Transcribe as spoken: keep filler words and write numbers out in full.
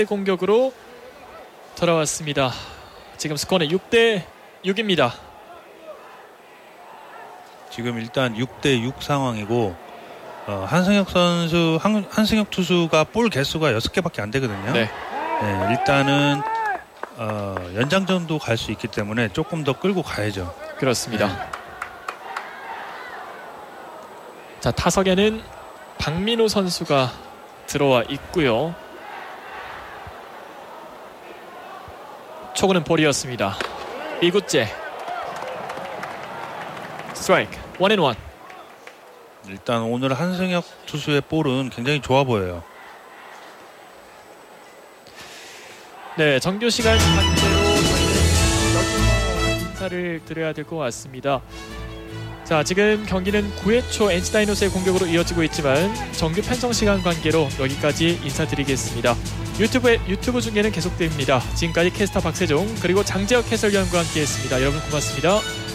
공격으로 돌아왔습니다. 지금 스코어는 육 대 육입니다. 지금 일단 육 대 육 상황이고 어, 한승혁 선수, 한, 한승혁 투수가 볼 개수가 여섯 개밖에 안 되거든요. 네. 네, 일단은 어, 연장전도 갈 수 있기 때문에 조금 더 끌고 가야죠. 그렇습니다. 네. 자, 타석에는 박민호 선수가 들어와 있고요. 초구는 볼이었습니다. 이 구째 스트라이크 원앤원. 일단 오늘 한승혁 투수의 볼은 굉장히 좋아 보여요. 네, 정규 시간 관계로 저희는 인사를 드려야 될 것 같습니다. 자, 지금 경기는 구 회 초 엔씨 다이노스의 공격으로 이어지고 있지만 정규 편성 시간 관계로 여기까지 인사드리겠습니다. 유튜브에, 유튜브 중계는 계속됩니다. 지금까지 캐스터 박세종 그리고 장재혁 해설위원과 함께했습니다. 여러분 고맙습니다.